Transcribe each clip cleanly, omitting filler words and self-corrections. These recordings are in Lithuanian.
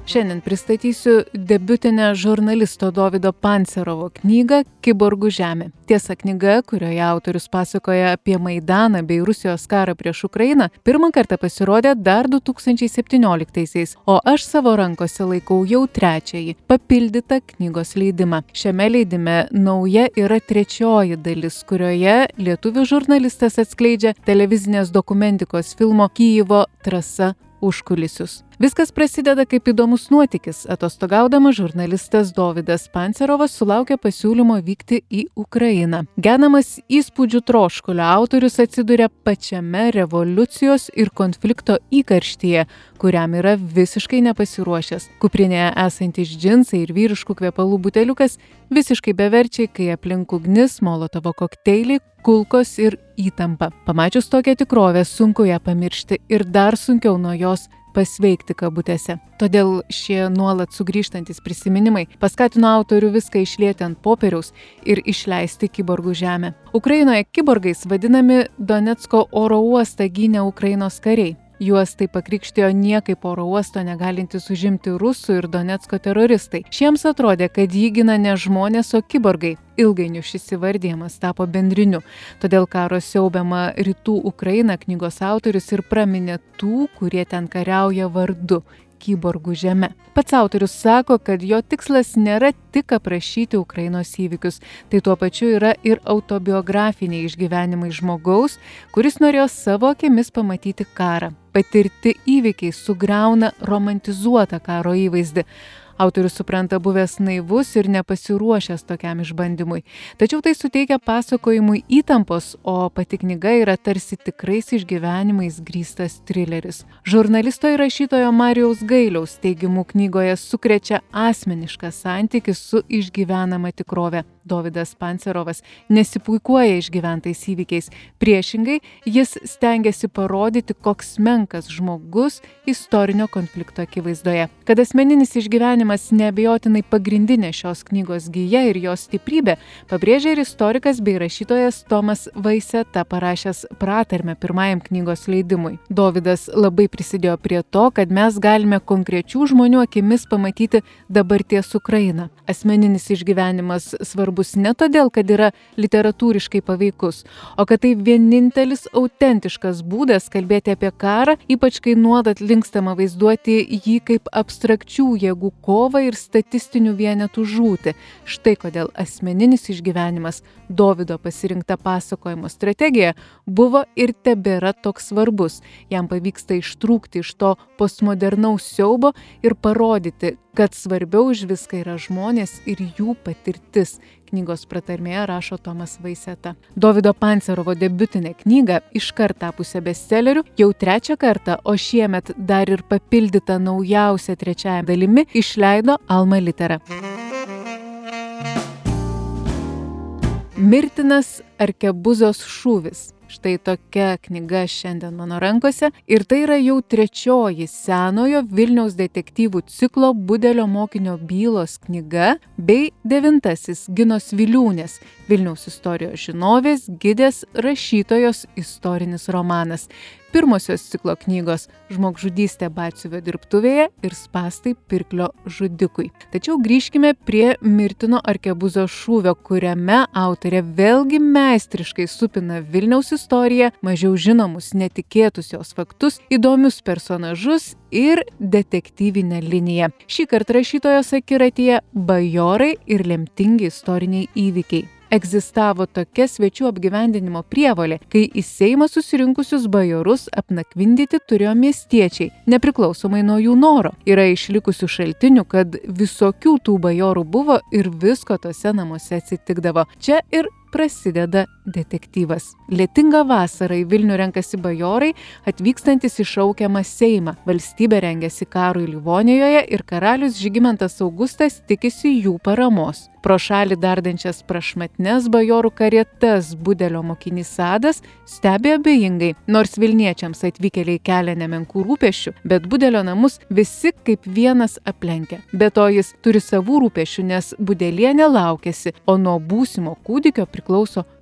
Šiandien pristatysiu debiutinę žurnalisto Dovydo Pancerovo knygą Kiborgų žemė. Tiesa, knyga, kurioje autorius pasakoja apie Maidaną bei Rusijos karą prieš Ukrainą, pirmą kartą pasirodė dar 2017-aisiais, o aš savo rankose laikau jau trečiąjį, papildytą knygos leidimą. Šiame leidime nauja yra trečioji dalis, kurioje lietuvių žurnalistas atskleidžia televizinės dokumentikos filmo Kijevo trasa užkulisius. Viskas prasideda kaip įdomus nuotykis. Atostogaudamas žurnalistas Dovydas Pancerovas sulaukė pasiūlymo vykti į Ukrainą. Genamas įspūdžių troškulio autorius atsiduria pačiame revoliucijos ir konflikto įkarštyje, kuriam yra visiškai nepasiruošęs. Kuprinėje esantis džinsai ir vyriškų kvepalų buteliukas visiškai beverčiai, kai aplink ugnis, molotovo kokteiliai, kulkos ir įtampa. Pamačius tokią tikrovę, sunku ją pamiršti ir dar sunkiau nuo jos pasveikti kabutėse. Todėl šie nuolat sugrįžtantis prisiminimai paskatino autorių viską išlieti ant popieriaus ir išleisti Kiborgų žemę. Ukrainoje kiborgais vadinami Donecko oro uostą gynę Ukrainos kariai. Juos taip pakrikštijo niekaip oro uosto negalintys užimti rusų ir Donecko teroristai. Šiems atrodė, kad jį gina ne žmonės, o kiborgai. Ilgainiui šis įvardijimas tapo bendriniu. Todėl karo siaubiamą rytų Ukrainą knygos autorius ir praminė tų, kurie ten kariauja vardu – Kiborgų žeme. Pats autorius sako, kad jo tikslas nėra tik aprašyti Ukrainos įvykius. Tai tuo pačiu yra ir autobiografiniai išgyvenimai žmogaus, kuris norėjo savo akimis pamatyti karą. Patirti įvykiai sugriauna romantizuotą karo įvaizdį. Autorius supranta buvęs naivus ir nepasiruošęs tokiam išbandymui. Tačiau tai suteikia pasakojimui įtampos, o pati knyga yra tarsi tikrais išgyvenimais grįstas trileris. Žurnalisto ir rašytojo Marijaus Gailiaus teigimu knygoje sukrečia asmeniškas santykis su išgyvenama tikrove. Dovydas Pancerovas nesipuikuoja išgyventais įvykiais. Priešingai, jis stengiasi parodyti, koks menkas žmogus istorinio konflikto akivaizdoje. Kad asmeninis išgyvenimas neabejotinai pagrindinė šios knygos gija ir jos stiprybė, pabrėžia ir istorikas bei rašytojas Tomas Vaiseta, parašęs pratarmę pirmajam knygos leidimui. Dovydas labai prisidėjo prie to, kad mes galime konkrečių žmonių akimis pamatyti dabarties Ukrainą. Asmeninis išgyvenimas svarbus ne todėl, kad yra literatūriškai paveikus, o kad tai vienintelis autentiškas būdas kalbėti apie karą, ypač kai nuolat linkstama vaizduoti jį kaip abstrakčių jėgų kovą ir statistinių vienetų žūtį. Štai kodėl asmeninis išgyvenimas, Dovydo pasirinkta pasakojimo strategija, buvo ir tebėra toks svarbus. Jam pavyksta ištrūkti iš to postmodernaus siaubo ir parodyti, kad svarbiau už viską yra žmonės ir jų patirtis. Knygos pratarmėje rašo Tomas Vaiseta. Dovydo Pancerovo debiutinė knyga, iškart tapusią bestselleriu, jau trečią kartą, o šiemet dar ir papildyta naujausia trečiąja dalimi, išleido Alma Litera. Mirtinas Arkebuzos šūvis. Štai tokia knyga šiandien mano rankose ir tai yra jau trečioji senojo Vilniaus detektyvų ciklo Budelio mokinio bylos knyga bei 9. Ginos Viliūnės, Vilniaus istorijos žinovės, gidės, rašytojos istorinis romanas. Pirmosios ciklo knygos Žmogžudystė batsiuvio dirbtuvėje ir Spąstai pirklio žudikui. Tačiau grįžkime prie Mirtino Arkebuzo šūvio, kuriame autorė vėlgi meistriškai supina Vilniaus istoriją, mažiau žinomus netikėtus jos faktus, įdomius personažus ir detektyvinę liniją. Šįkart rašytojos akiratyje bajorai ir lemtingi istoriniai įvykiai. Egzistavo tokia svečių apgyvendinimo prievolė, kai į Seimą susirinkusius bajorus apnakvindyti turėjo miestiečiai, nepriklausomai nuo jų noro. Yra išlikusių šaltinių, kad visokių tų bajorų buvo ir visko tose namuose atsitikdavo. Čia ir prasideda detektyvas. Lietingą vasarą į Vilnių renkasi bajorai, atvykstantis į šaukiamą Seimą. Valstybė rengiasi karui Livonijoje ir karalius Žygimantas Augustas tikisi jų paramos. Pro šalį dardančias prašmatnes bajorų karietas Budelio mokinys Adas stebi abejingai. Nors Vilniečiams atvykėliai kelia nemenkų rūpesčių, bet Budelio namus visi kaip vienas aplenkia. Be to jis turi savų rūpesčių, nes Budelienė laukiasi, o nuo būsimo kūdikio priklauso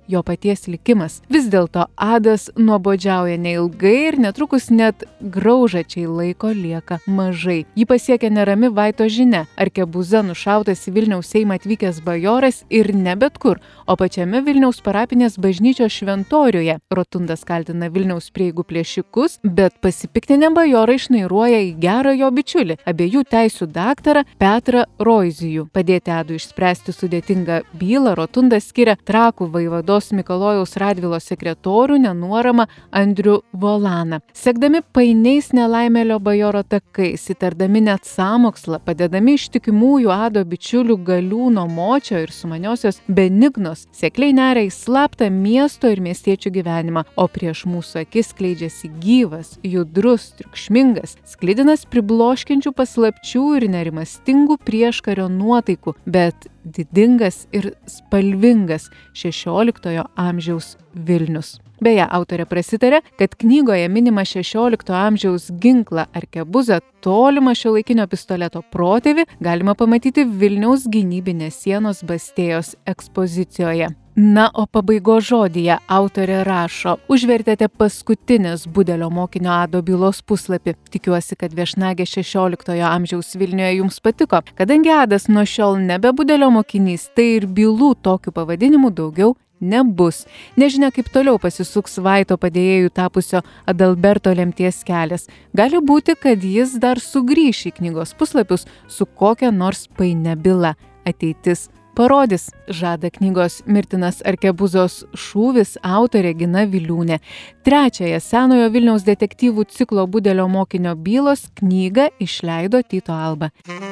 jo paties likimas. Vis dėlto Adas nuobodžiauja neilgai ir netrukus net graužačiai laiko lieka mažai. Jį pasiekia nerami Vaito žinia. Arkebuza nušautas į Vilniaus Seimą atvykęs bajoras ir ne bet kur, o pačiame Vilniaus parapinės bažnyčios šventoriuje. Rotundas kaltina Vilniaus prieigų plėšikus, bet pasipiktinę bajorai išnairuoja į gerą jo bičiulį, abiejų teisių daktarą Petrą Roizijų. Padėti Adui išspręsti sudėtingą bylą Rotundas skiria Trakų vaivados Mikalojaus Radvilos sekretorių nenuoramą Andrių Volaną. Sekdami painiais nelaimėlio bajoro takais, įtardami net sąmokslą, padedami ištikimųjų Ado bičiulių Galiūno Močio ir sumaniosios Benignos, sekliai neria į slaptą miesto ir miestiečių gyvenimą, o prieš mūsų akis skleidžiasi gyvas, judrus, triukšmingas, sklidinas pribloškiančių paslapčių ir nerimastingų prieškario nuotaikų, bet didingas ir spalvingas 16 amžiaus Vilnius. Beje, autorė prasitarė, kad knygoje minima 16 amžiaus ginklą arkebuzą, tolimą šiuolaikinio pistoleto protėvį, galima pamatyti Vilniaus gynybinės sienos Bastėjos ekspozicijoje. Na, o pabaigos žodyje autorė rašo: užvertėte paskutinės Budelio mokinio Ado bylos puslapį. Tikiuosi, kad viešnagė 16 amžiaus Vilniuje jums patiko. Kadangi Adas nuo šiol nebe Budelio mokinys, tai ir bylų tokiu pavadinimu daugiau nebus. Nežinia, kaip toliau pasisuks Vaito padėjėjų tapusio Adalberto lemties kelias. Gali būti, kad jis dar sugrįš į knygos puslapius su kokia nors painia byla. Ateitis parodys, žada knygos Mirtinas arkebuzos šūvis autorė Gina Viliūnė. Trečiąją senojo Vilniaus detektyvų ciklo Budelio mokinio bylos knygą išleido Tyto Alba.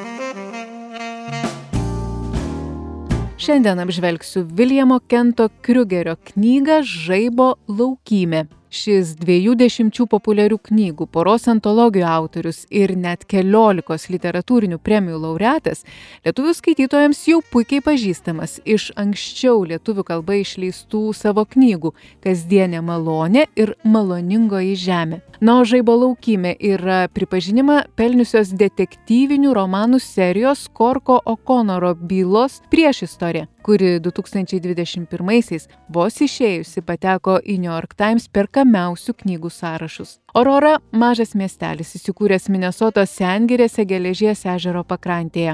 Šiandien apžvelgsiu Viljamo Kento Kriugerio knygą Žaibo laukymė. Šis 20 populiarių knygų, poros antologijų autorius ir net 14 literatūrinių premijų laureatas lietuvių skaitytojams jau puikiai pažįstamas iš anksčiau lietuvių kalba išleistų savo knygų Kasdienė malonė ir Maloningoji žemė. Na, o Žaibo laukymė yra pripažinimą pelniusios detektyvinių romanų serijos Korko O'Conoro bylos priešistorė, kuri 2021-aisiais vos išėjusi pateko į New York Times perkamiausių knygų sąrašus. Aurora – mažas miestelis įsikūręs Minesotos Sengirėse Geležies ežero pakrantėje.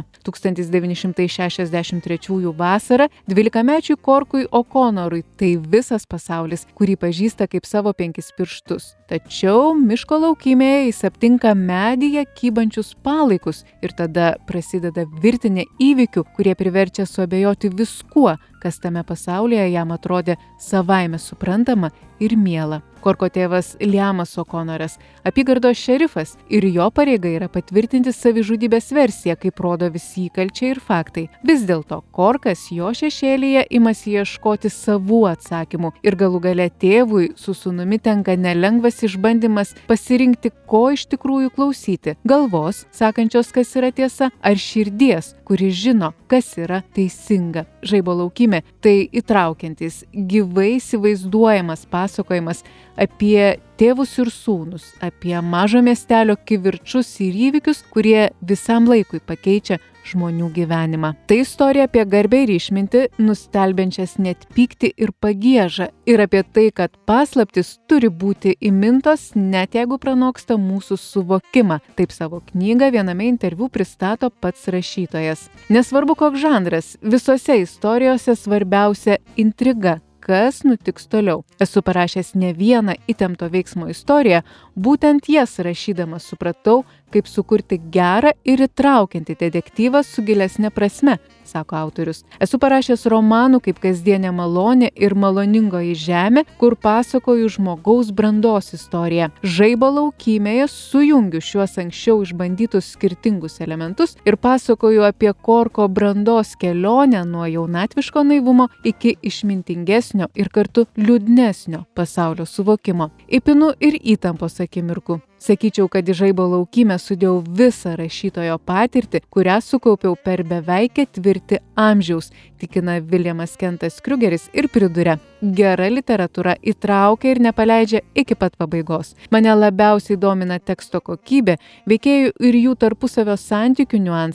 1963 vasarą 12-mečiui Korkui O'Conorui tai visas pasaulis, kurį pažįsta kaip savo 5 pirštus. Tačiau miško laukymėje jis aptinka medyje kybančius palaikus ir tada prasideda virtinė įvykių, kurie priverčia suabejoti viskuo, kas tame pasaulyje jam atrodė savaime suprantama ir miela. Korko tėvas Liamas O'Conoras apygardos šerifas ir jo pareiga yra patvirtinti savižudybės versiją, kaip rodo visi įkalčiai ir faktai. Vis dėlto Korkas jo šešėlyje imasi ieškoti savų atsakymų ir galų gale tėvui su sūnumi tenka nelengvas išbandymas pasirinkti, ko iš tikrųjų klausyti – galvos, sakančios, kas yra tiesa, ar širdies, kuri žino, kas yra teisinga. Žaibo laukymė – tai įtraukiantis, gyvai įsivaizduojamas pasakojimas apie tėvus ir sūnus, apie mažo miestelio kivirčus ir įvykius, kurie visam laikui pakeičia žmonių gyvenimą. Tai istorija apie garbę ir išmintį, nustelbiančias net pyktį ir pagiežą, ir apie tai, kad paslaptis turi būti įmintos, net jeigu pranoksta mūsų suvokimą. Taip savo knygą viename interviu pristato pats rašytojas. Nesvarbu, koks žanras, visose istorijose svarbiausia intriga. Kas nutiks toliau. Esu parašęs ne vieną įtempto veiksmo istoriją, būtent jas rašydamas supratau, kaip sukurti gerą ir įtraukiantį detektyvą su gilesne prasme, sako autorius. Esu parašęs romanų kaip Kasdienė malonė ir Maloningoji žemė, kur pasakoju žmogaus brandos istoriją. Žaibo laukymėje sujungiu šiuos anksčiau išbandytus skirtingus elementus ir pasakoju apie Korko brandos kelionę nuo jaunatviško naivumo iki išmintingesnio ir kartu liūdnesnio pasaulio suvokimo. Įpinu ir įtampos akimirkų. Sakyčiau, kad į Žaibo laukymę sudėjau visą rašytojo patirtį, kurią sukaupiau per beveik 4 amžiaus, tikina Viljamas Kentas Kriugeris ir priduria: gera literatūra įtraukia ir nepaleidžia iki pat pabaigos. Mane labiausiai domina teksto kokybė, veikėjų ir jų tarpusavio santykių niuansai,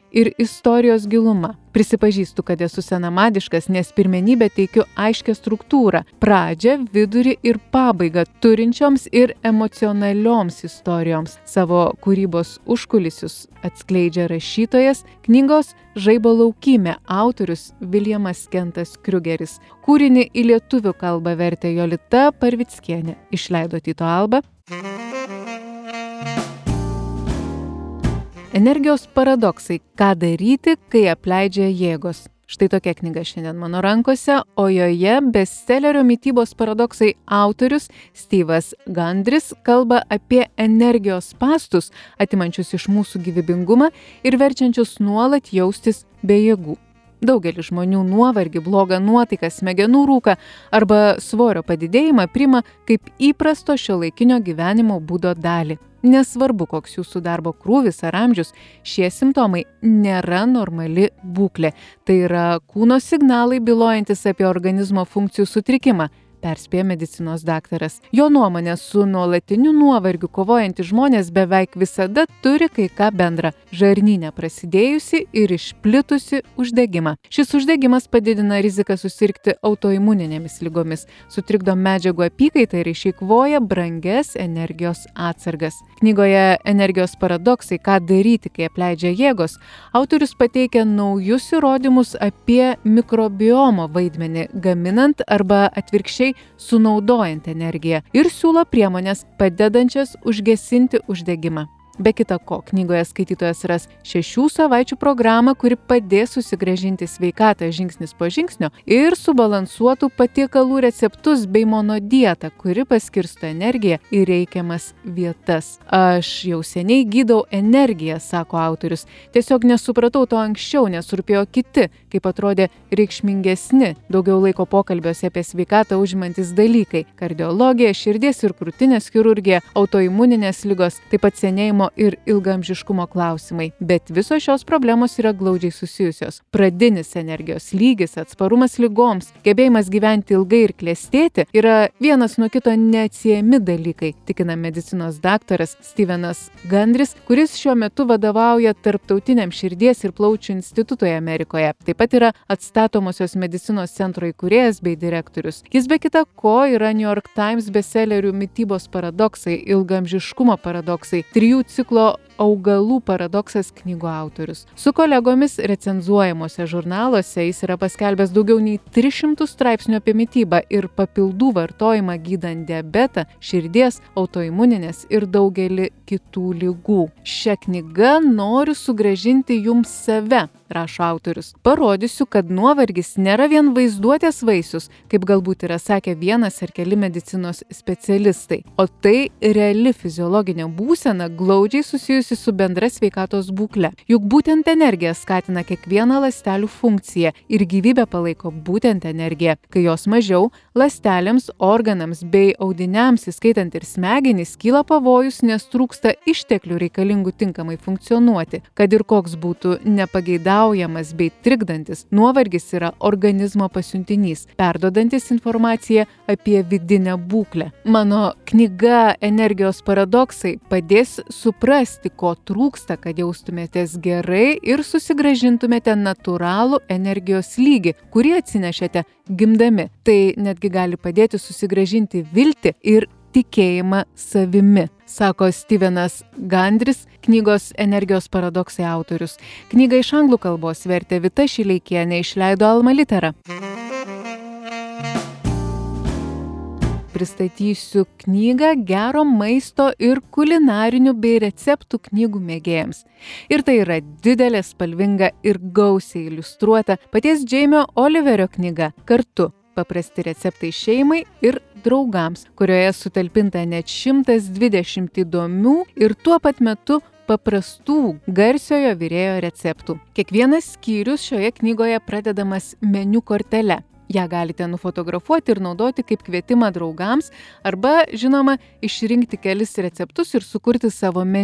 ir istorijos giluma. Prisipažįstu, kad esu senamadiškas, nes pirmenybę teikiu aiškią struktūrą, pradžią, vidurį ir pabaigą turinčioms ir emocionalioms istorijoms. Savo kūrybos užkulisius atskleidžia rašytojas, knygos Žaibo laukymė autorius Viljamas Kentas Kriugeris. Kūrinį į lietuvių kalbą vertė Jolita Parvickienė. Išleido Tyto Alba. Energijos paradoksai. Ką daryti, kai apleidžia jėgos? Štai tokia knyga šiandien mano rankose, o joje bestsellerio Mitybos paradoksai autorius Steve'as Gundrys kalba apie energijos spąstus, atimančius iš mūsų gyvybingumą ir verčiančius nuolat jaustis be jėgų. Daugelis žmonių nuovargį, blogą nuotaiką, smegenų rūką arba svorio padidėjimą priima kaip įprasto šiuolaikinio gyvenimo būdo dalį. Nesvarbu, koks jūsų darbo krūvis ar amžius, šie simptomai nėra normali būklė. Tai yra kūno signalai bylojantis apie organizmo funkcijų sutrikimą, perspėja medicinos daktaras. Jo nuomonė, su nuolatiniu nuovargiu kovojantys žmonės beveik visada turi kai ką bendra – žarnyne prasidėjusi ir išplitusi uždegimą. Šis uždegimas padidina riziką susirgti autoimuninėmis ligomis, sutrikdo medžiagų apykaitą ir išeikvoja brangias energijos atsargas. Knygoje Energijos paradoksai, ką daryti, kai apleidžia jėgos, autorius pateikia naujus įrodymus apie mikrobiomo vaidmenį, gaminant arba atvirkščiai sunaudojant energiją ir siūlo priemones padedančias užgesinti uždegimą. Be kita ko, knygoje skaitytojas ras 6 savaičių programą, kuri padės susigrąžinti sveikatą žingsnis po žingsnio ir subalansuotų patiekalų receptus bei monodietą, kuri paskirsto energiją į reikiamas vietas. Aš jau seniai gydau energiją, sako autorius. Tiesiog nesupratau to anksčiau, nes rūpėjo kiti, kaip atrodė reikšmingesni, daugiau laiko pokalbiuose apie sveikatą užimantis dalykai – kardiologija, širdies ir krūtinės chirurgija, autoimuninės ligos, taip pat senėjimo ir ilgaamžiškumo klausimai. Bet visos šios problemos yra glaudžiai susijusios. Pradinis energijos lygis, atsparumas ligoms, gebėjimas gyventi ilgai ir klestėti yra vienas nuo kito neatsiejami dalykai, tikina medicinos daktaras Steve'as Gundrys, kuris šiuo metu vadovauja Tarptautiniam širdies ir plaučių institutui Amerikoje. Taip pat yra atstatomosios medicinos centro įkūrėjas bei direktorius. Jis be kita ko yra New York Times bestsellerių Mitybos paradoksai, ilgaamžiškumo paradoksai, 3 ciklo Augalų paradoksas knygų autorius. Su kolegomis recenzuojamuose žurnaluose jis yra paskelbęs daugiau nei 300 straipsnių apie mitybą ir papildų vartojimą gydant diabetą, širdies, autoimuninės ir daugelį kitų ligų. Šią knygą noriu sugrąžinti jums save, rašo autorius. Parodysiu, kad nuovargis nėra vien vaizduotės vaisius, kaip galbūt yra sakę vienas ar keli medicinos specialistai, o tai reali fiziologinė būsena glaudžiai susijusi su bendra sveikatos būkle. Juk būtent energija skatina kiekvieną ląstelių funkciją ir gyvybę palaiko būtent energija. Kai jos mažiau, ląstelėms, organams bei audiniams, įskaitant ir smegenys, kyla pavojus, nes trūksta išteklių reikalingų tinkamai funkcionuoti. Kad ir koks būtų nepageidaujamas bei trikdantis, nuovargis yra organizmo pasiuntinys, perduodantis informaciją apie vidinę būklę. Mano knyga Energijos paradoksai padės suprasti, ko trūksta, kad jaustumėtės gerai ir susigrąžintumėte natūralų energijos lygį, kurį atsinešėte gimdami. Tai netgi gali padėti susigrąžinti viltį ir tikėjimą savimi, sako Steve'as Gundrys, knygos Energijos paradoksai autorius. Knygą iš anglų kalbos vertė Vita Šileikienė, išleido Alma Litera. Pristatysiu knygą gero maisto ir kulinarinių bei receptų knygų mėgėjams. Ir tai yra didelė, spalvinga ir gausiai iliustruota paties Jamie Oliverio knyga Kartu. Paprasti receptai šeimai ir draugams, kurioje sutalpinta net 120 įdomių ir tuo pat metu paprastų garsiojo virėjo receptų. Kiekvienas skyrius šioje knygoje pradedamas meniu kortele. Ja galite nufotografuoti ir naudoti kaip kvietimą draugams arba, žinoma, išrinkti kelis receptus ir sukurti savo meniu.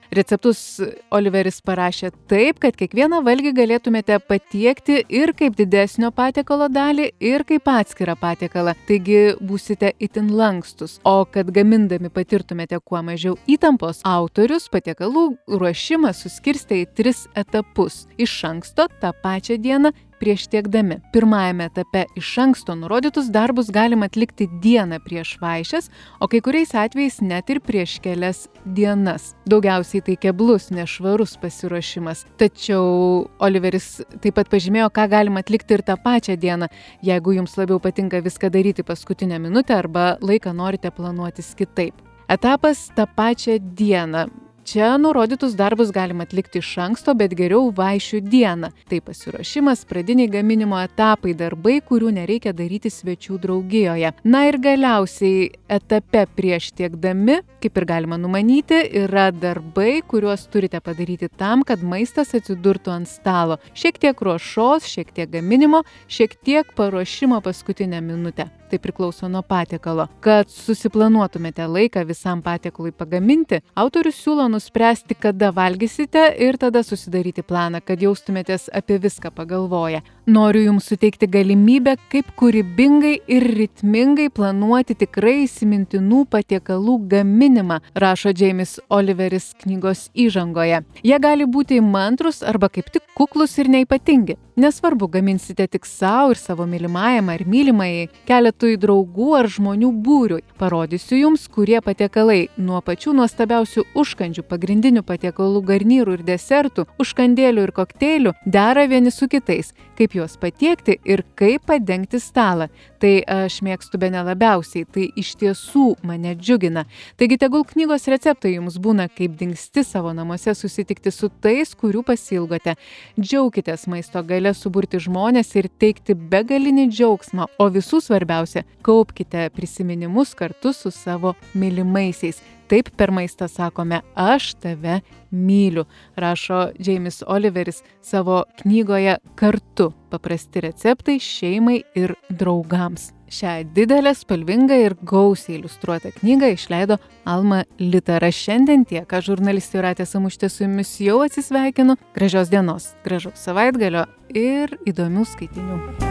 Receptus Oliveris parašė taip, kad kiekvieną valgį galėtumėte patiekti ir kaip didesnio patiekalo dalį, ir kaip atskirą patiekalą, taigi būsite itin lankstus. O kad gamindami patirtumėte kuo mažiau įtampos, autorius patiekalų ruošimą suskirstė į 3 etapus. Iš anksto tą pačią dieną prieš tiekdami. Pirmajame etape iš anksto nurodytus darbus galima atlikti dieną prieš vaišes, o kai kuriais atvejais net ir prieš kelias dienas. Daugiausiai tai keblus, nešvarus pasiruošimas. Tačiau Oliveris taip pat pažymėjo, ką galima atlikti ir tą pačią dieną, jeigu jums labiau patinka viską daryti paskutinę minutę arba laiką norite planuotis kitaip. Etapas tą pačią dieną. Čia nurodytus darbus galima atlikti iš anksto, bet geriau vaišių dieną. Tai pasiruošimas, pradiniai gaminimo etapai, darbai, kurių nereikia daryti svečių draugijoje. Na ir galiausiai etape prieš tiekdami, kaip ir galima numanyti, yra darbai, kuriuos turite padaryti tam, kad maistas atsidurtų ant stalo. Šiek tiek ruošos, šiek tiek gaminimo, šiek tiek paruošimo paskutinę minutę. Tai priklauso nuo patiekalo. Kad susiplanuotumėte laiką visam patiekalui pagaminti, autorius siūlo nuspręsti, kada valgysite ir tada susidaryti planą, kad jaustumėtės apie viską pagalvoję. Noriu jums suteikti galimybę, kaip kūrybingai ir ritmingai planuoti tikrai įsimintinų patiekalų gaminimą, rašo James Oliveris knygos įžangoje. Jie gali būti įmantrūs arba kaip tik kuklus ir neypatingi. Nesvarbu, gaminsite tik savo ir savo mylimajam ar mylimajai, keletui draugų ar žmonių būriui. Parodysiu jums, kurie patiekalai nuo pačių nuostabiausių užkandžių, pagrindinių patiekalų, garnyrų ir desertų, užkandėlių ir kokteilių dera vieni su kitais, kaip juos patiekti ir kaip padengti stalą. Tai aš mėgstu bene labiausiai, tai iš tiesų mane džiugina. Taigi tegul knygos receptai jums būna kaip dingsti savo namuose susitikti su tais, kurių pasilgote. Džiaukitės maisto gale suburti žmonės ir teikti begalinį džiaugsmą, o visų svarbiausia, kaupkite prisiminimus kartu su savo mylimaisiais. Taip per maistą sakome, aš tave myliu, rašo James Oliveris savo knygoje Kartu – paprasti receptai šeimai ir draugams. Šią didelę, spalvingą ir gausiai iliustruotą knygą išleido Alma Litera. Šiandien tiek, aš žurnalistė Jūratė Samušytė su jumis jau atsisveikinu. Gražios dienos, gražaus savaitgalio ir įdomių skaitinių.